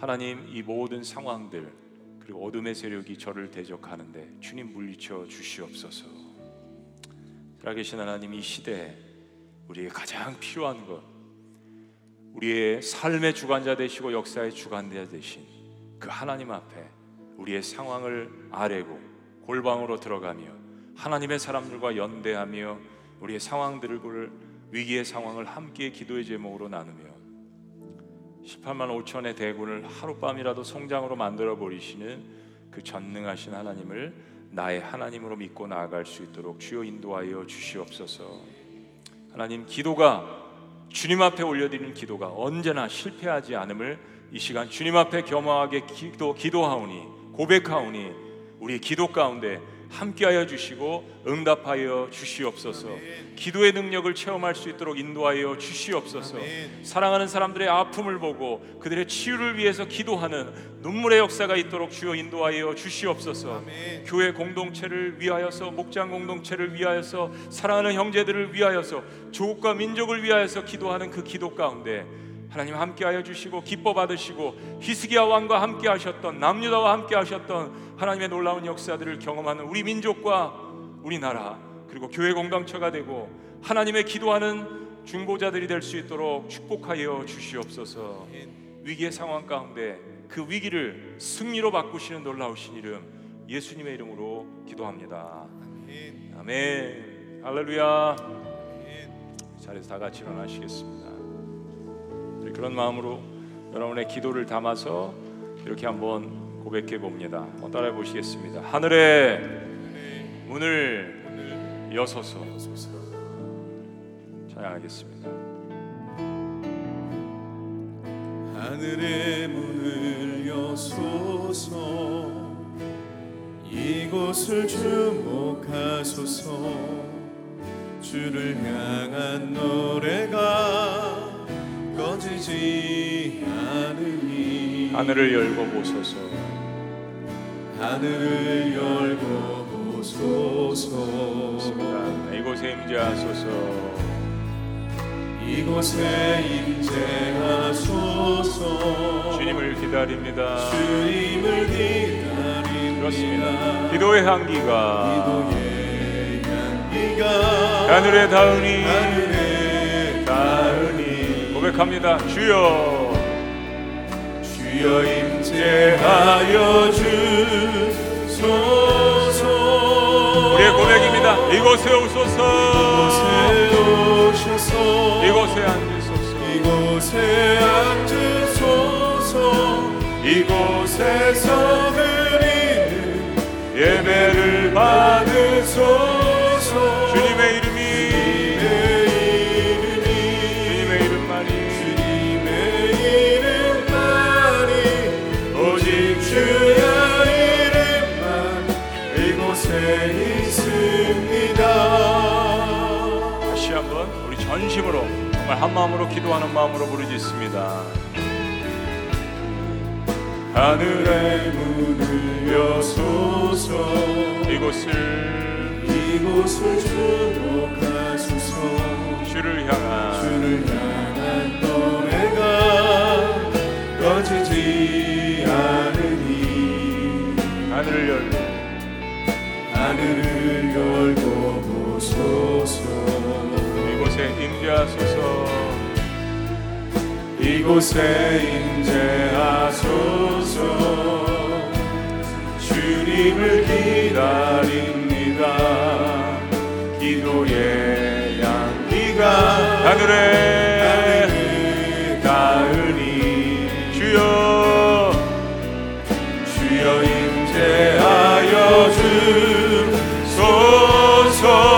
하나님, 이 모든 상황들 그리고 어둠의 세력이 저를 대적하는데 주님 물리쳐 주시옵소서. 살아계신 하나님, 이 시대에 우리에게 가장 필요한 것, 우리의 삶의 주관자 되시고 역사의 주관자 되신 그 하나님 앞에 우리의 상황을 아뢰고 골방으로 들어가며 하나님의 사람들과 연대하며 우리의 상황들을, 위기의 상황을 함께 기도의 제목으로 나누며 18만 5천의 대군을 하룻밤이라도 성장으로 만들어 버리시는 그 전능하신 하나님을 나의 하나님으로 믿고 나아갈 수 있도록 주여 인도하여 주시옵소서. 하나님, 기도가, 주님 앞에 올려드리는 기도가 언제나 실패하지 않음을 이 시간 주님 앞에 겸허하게 기도하오니, 고백하오니 우리의 기도 가운데 함께하여 주시고 응답하여 주시옵소서. 기도의 능력을 체험할 수 있도록 인도하여 주시옵소서. 사랑하는 사람들의 아픔을 보고 그들의 치유를 위해서 기도하는 눈물의 역사가 있도록 주여 인도하여 주시옵소서. 교회 공동체를 위하여서, 목장 공동체를 위하여서, 사랑하는 형제들을 위하여서, 조국과 민족을 위하여서 기도하는 그 기도 가운데 하나님 함께하여 주시고 기뻐 받으시고 히스기야 왕과 함께 하셨던, 남유다와 함께 하셨던 하나님의 놀라운 역사들을 경험하는 우리 민족과 우리나라 그리고 교회 공동체가 되고 하나님의 기도하는 중보자들이 될 수 있도록 축복하여 주시옵소서. 위기의 상황 가운데 그 위기를 승리로 바꾸시는 놀라우신 이름 예수님의 이름으로 기도합니다. 아멘. 할렐루야. 자리에서 다 같이 일어나시겠습니다. 그런 마음으로 여러분의 기도를 담아서 이렇게 한번 고백해 봅니다. 따라해 보시겠습니다. 하늘의 문을 여소서. 찬양하겠습니다. 하늘의 문을 여소서. 이곳을 주목하소서. 주를 향한 노래가 꺼지지 않으니. 하늘을 열고 보소서. 하늘을 열고 보소서. 이곳에 임재하소서. 이곳에 임재하소서. 주님을 기다립니다. 주님을 기다립니다. 그렇습니다. 기도의 향기가, 기도의 향기가 하늘에 닿으니, 하늘에 닿으니. 고백합니다. 주여, 주여 임재하여 주소서. 우리의 고백입니다. 이곳에 오소서. 이곳에 오셔서. 이곳에 앉으소서. 이곳에 앉으소서. 이곳에서 드리는 예배를 받으소서. 주님의 이름이, 주님의 이름만이, 주님의 이름만이, 오직 주의 이름만 이곳에 있습니다. 다시 한번 우리 전심으로 정말 한 마음으로 기도하는 마음으로 부르짖습니다. 하늘의 문을 여소서. 이곳을 주목하소서. 주를 향한 노래가 꺼지지 않으니. 하늘을 열고 보소서. 이곳에 임재하소서. 이곳에 임재하소서. 주님을 기다립니다. 기도의 향기가 하늘에 닿으니. 주여 임재하여 주소서.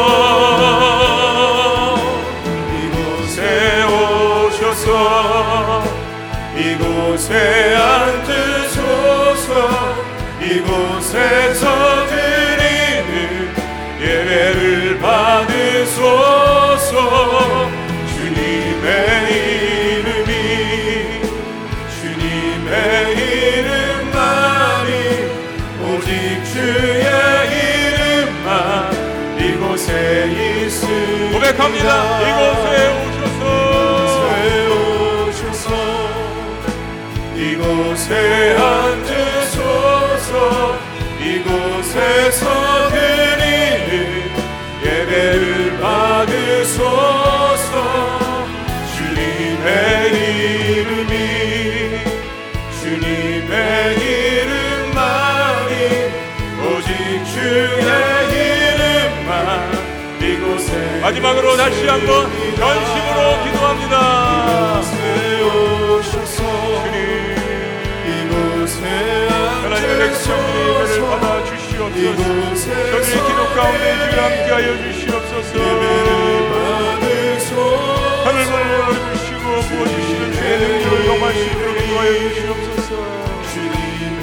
이곳에 오셔서. 이곳에 앉으소서. 이곳에서 드리는 예배를 받으소서. 주님의 이름만이, 오직 주의 이름만 이곳에 있습니다. 고백합니다. 이곳에 오셔서. 이곳에 이곳에 앉으소서. 이곳에서 드리는 예배를 받으소서. 주님의 이름이 주님의 이름만이 오직 주의 이름만 이곳에. 마지막으로 다시 한번 전심으로 기도합니다. 오셔서 이곳에 하나님의 백성들의 예배를 받아 주시옵소서. 저들의 기도 가운데 주여 함께하여 주시옵소서. 하늘을 열어주시고 부어주시는 주의 능력을 경험할 수 있도록 인도하여 주시옵소서. 주님의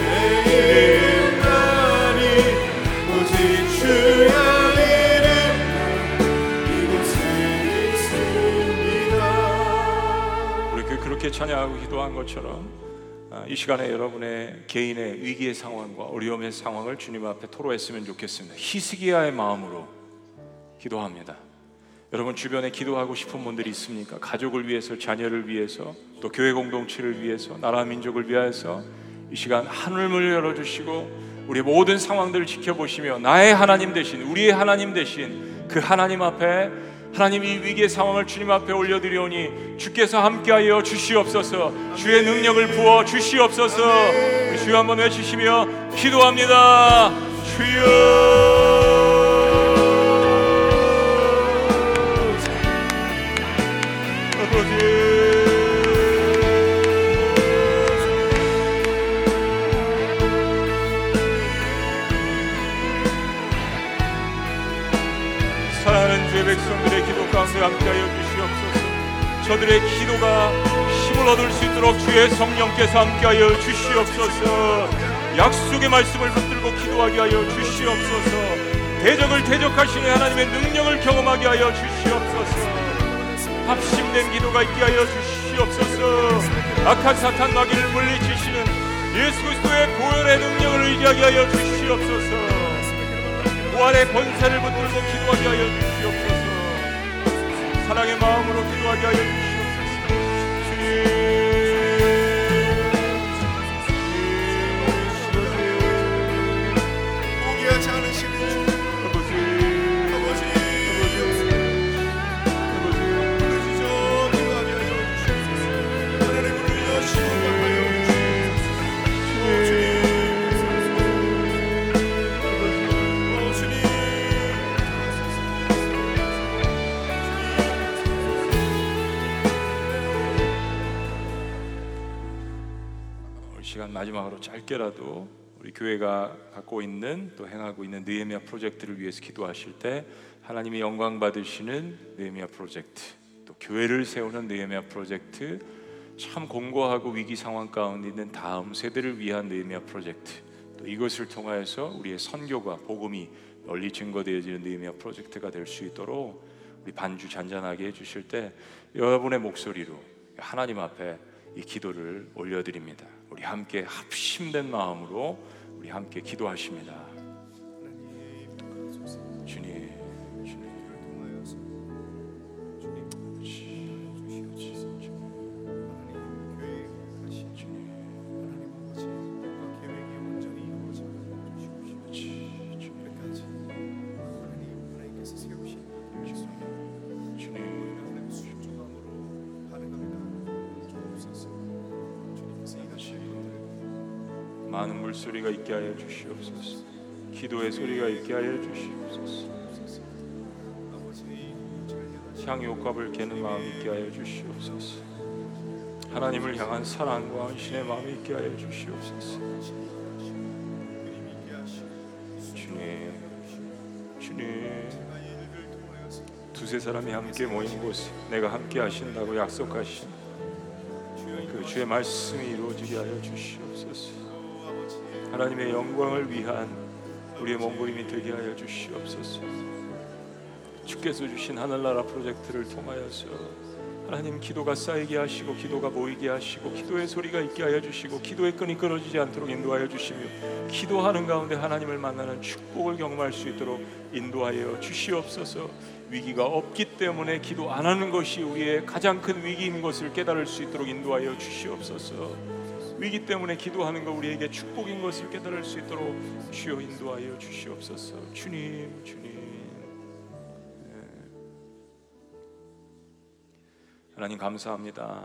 이름만이 오직 주의 이름 이곳에 있습니다. 우리 그렇게 찬양하고 기도한 것처럼 이 시간에 여러분의 개인의 위기의 상황과 어려움의 상황을 주님 앞에 토로했으면 좋겠습니다. 히스기야의 마음으로 기도합니다. 여러분 주변에 기도하고 싶은 분들이 있습니까? 가족을 위해서, 자녀를 위해서, 또 교회 공동체를 위해서, 나라 민족을 위해서 이 시간 하늘문을 열어주시고 우리 모든 상황들을 지켜보시며 나의 하나님 대신, 우리의 하나님 대신 그 하나님 앞에, 하나님 이 위기의 상황을 주님 앞에 올려드리오니 주께서 함께하여 주시옵소서. 주의 능력을 부어 주시옵소서. 주여 한번 외치시며 기도합니다. 주여. 사랑하는 주의 백성들의 기도 가운데 함께하여 주시옵소서. 저들의 기도가 힘을 얻을 수 있도록 주의 성령께서 함께하여 주시옵소서. 약속의 말씀을 붙들고 기도하게 하여 주시옵소서. 대적을 대적하시는 하나님의 능력을 경험하게 하여 주시옵소서. 합심된 기도가 있게 하여 주시옵소서. 악한 사탄 마귀를 물리치시는 예수 그리스도의 보혈의 능력을 의지하게 하여 주시옵소서. 부활의 권세를 붙들고 기도하게 하여 주시옵소서. 사랑의 마음으로 기도하게 하여 주시옵소서. 포기하지 않으시는 주 아버지 부르짖어 기도하게 하여 주시옵소서. 하나님을 위하여 시원하여 주시옵소서. 시간 마지막으로 짧게라도 우리 교회가 갖고 있는 또 행하고 있는 느헤미야 프로젝트를 위해서 기도하실 때 하나님이 영광 받으시는 느헤미야 프로젝트, 또 교회를 세우는 느헤미야 프로젝트, 참 공고하고 위기 상황 가운데 있는 다음 세대를 위한 느헤미야 프로젝트, 또 이것을 통하여서 우리의 선교가 복음이 널리 증거되어지는 느헤미야 프로젝트가 될 수 있도록 우리 반주 잔잔하게 해주실 때 여러분의 목소리로 하나님 앞에 이 기도를 올려드립니다. 우리 함께 합심된 마음으로 우리 함께 기도하십니다. 주님, 많은 물소리가 있게 하여 주시옵소서. 기도의 소리가 있게 하여 주시옵소서. 향유옥합을 깨는 마음이 있게 하여 주시옵소서. 하나님을 향한 사랑과 헌신의 마음이 있게 하여 주시옵소서. 주님, 주님, 두세 사람이 함께 모인 곳에 내가 함께 하신다고 약속하신 그 주의 말씀이 이루어지게 하여 주시옵소서. 하나님의 영광을 위한 우리의 몸부림이 되게 하여 주시옵소서. 주께서 주신 하늘나라 프로젝트를 통하여서 하나님 기도가 쌓이게 하시고 기도가 모이게 하시고 기도의 소리가 있게 하여 주시고 기도의 끈이 끊어지지 않도록 인도하여 주시며 기도하는 가운데 하나님을 만나는 축복을 경험할 수 있도록 인도하여 주시옵소서. 위기가 없기 때문에 기도 안 하는 것이 우리의 가장 큰 위기인 것을 깨달을 수 있도록 인도하여 주시옵소서. 위기 때문에 기도하는 거 우리에게 축복인 것을 깨달을 수 있도록 주여 인도하여 주시옵소서. 주님, 주님. 하나님 감사합니다.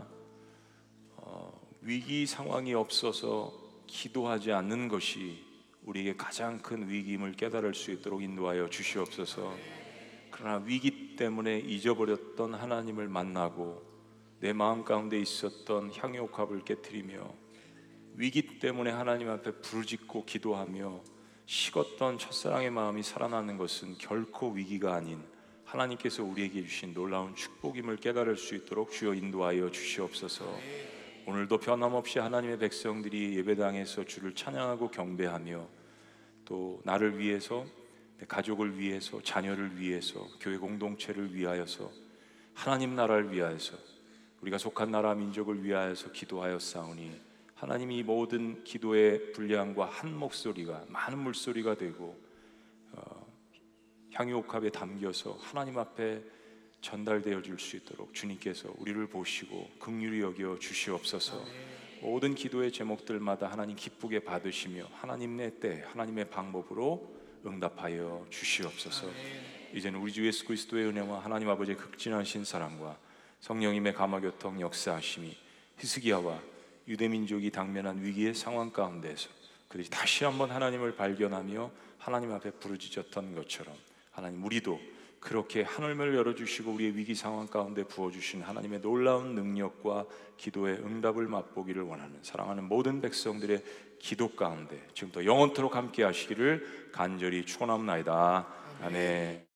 위기 상황이 없어서 기도하지 않는 것이 우리에게 가장 큰 위기임을 깨달을 수 있도록 인도하여 주시옵소서. 그러나 위기 때문에 잊어버렸던 하나님을 만나고 내 마음 가운데 있었던 향유옥합을 깨트리며 위기 때문에 하나님 앞에 부르짖고 기도하며 식었던 첫사랑의 마음이 살아나는 것은 결코 위기가 아닌 하나님께서 우리에게 주신 놀라운 축복임을 깨달을 수 있도록 주여 인도하여 주시옵소서. 오늘도 변함없이 하나님의 백성들이 예배당에서 주를 찬양하고 경배하며 또 나를 위해서, 내 가족을 위해서, 자녀를 위해서, 교회 공동체를 위하여서, 하나님 나라를 위하여서, 우리가 속한 나라 민족을 위하여서 기도하였사오니 하나님이 모든 기도의 분량과 한 목소리가 많은 물소리가 되고 향유옥합에 담겨서 하나님 앞에 전달되어 줄 수 있도록 주님께서 우리를 보시고 긍휼히 여겨 주시옵소서. 모든 기도의 제목들마다 하나님 기쁘게 받으시며 하나님의 때, 하나님의 방법으로 응답하여 주시옵소서. 이제는 우리 주 예수 그리스도의 은혜와 하나님 아버지의 극진하신 사랑과 성령님의 감화교통 역사하심이 히스기야와 유대민족이 당면한 위기의 상황 가운데서 그들이 다시 한번 하나님을 발견하며 하나님 앞에 부르짖었던 것처럼 하나님 우리도 그렇게 하늘문을 열어주시고 우리의 위기 상황 가운데 부어주신 하나님의 놀라운 능력과 기도의 응답을 맛보기를 원하는 사랑하는 모든 백성들의 기도 가운데 지금부터 영원토록 함께 하시기를 간절히 축원합니다. 아멘.